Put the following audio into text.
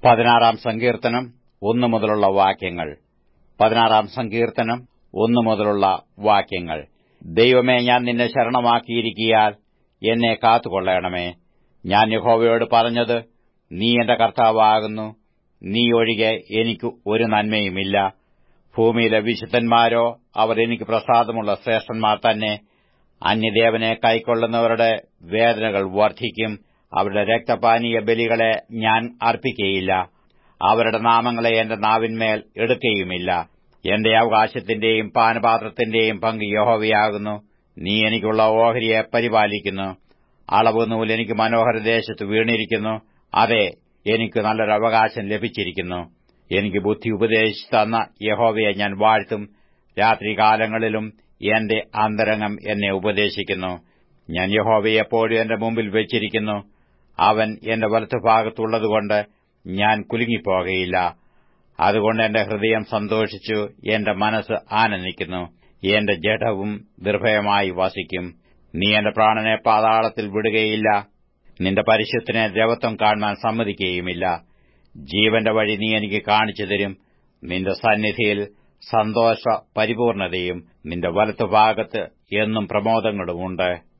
16 സങ്കീർത്തനം 1 മുതലുള്ള വാക്യങ്ങൾ. 16 സങ്കീർത്തനം 1 മുതലുള്ള വാക്യങ്ങൾ. ദൈവമേ, ഞാൻ നിന്നെ ശരണമാക്കിയിരിക്കയാൽ എന്നെ കാത്തുകൊള്ളണമേ. ഞാൻ യഹോവയോട് പറഞ്ഞത്, നീ എന്റെ കർത്താവാകുന്നു. നീ ഒഴികെ എനിക്ക് ഒരു നന്മയുമില്ല. ഭൂമിയിലെ വിശുദ്ധന്മാരോ, അവർ എനിക്ക് പ്രസാദമുള്ള ശ്രേഷ്ഠന്മാർ തന്നെ. അന്യദേവനെ കൈക്കൊള്ളുന്നവരുടെ വേദനകൾ വർദ്ധിക്കും. അവരുടെ രക്തപാനീയ ബലികളെ ഞാൻ അർപ്പിക്കയില്ല. അവരുടെ നാമങ്ങളെ എന്റെ നാവിന്മേൽ എടുക്കയുമില്ല. എന്റെ അവകാശത്തിന്റെയും പാനപാത്രത്തിന്റെയും പങ്ക് യഹോവയാകുന്നു. നീ എനിക്കുള്ള ഓഹരിയെ പരിപാലിക്കുന്നു. അളവ് നൂൽ എനിക്ക് മനോഹരദേശത്ത് വീണിരിക്കുന്നു. അതെ, എനിക്ക് നല്ലൊരു അവകാശം ലഭിച്ചിരിക്കുന്നു. എനിക്ക് ബുദ്ധി ഉപദേശിച്ചു തന്ന യഹോവയെ ഞാൻ വാഴ്ത്തും. രാത്രികാലങ്ങളിലും എന്റെ അന്തരംഗം എന്നെ ഉപദേശിക്കുന്നു. ഞാൻ യഹോവയെ എപ്പോഴും എന്റെ മുമ്പിൽ വെച്ചിരിക്കുന്നു. അവൻ എന്റെ വലത്തുഭാഗത്തുള്ളതുകൊണ്ട് ഞാൻ കുലുങ്ങിപ്പോകയില്ല. അതുകൊണ്ട് എന്റെ ഹൃദയം സന്തോഷിച്ചു, എന്റെ മനസ്സ് ആനന്ദിക്കുന്നു. എന്റെ ജഡവും നിർഭയമായി വസിക്കും. നീ എന്റെ പ്രാണനെ പാതാളത്തിൽ വിടുകയില്ല. നിന്റെ പരിശുദ്ധനെ ദ്രവത്വം കാണുവാൻ സമ്മതിക്കുകയുമില്ല. ജീവന്റെ വഴി നീ എനിക്ക് കാണിച്ചു തരും. നിന്റെ സന്നിധിയിൽ സന്തോഷ പരിപൂർണതയും നിന്റെ വലത്തുഭാഗത്ത് എന്നും പ്രമോദങ്ങളുമുണ്ട്.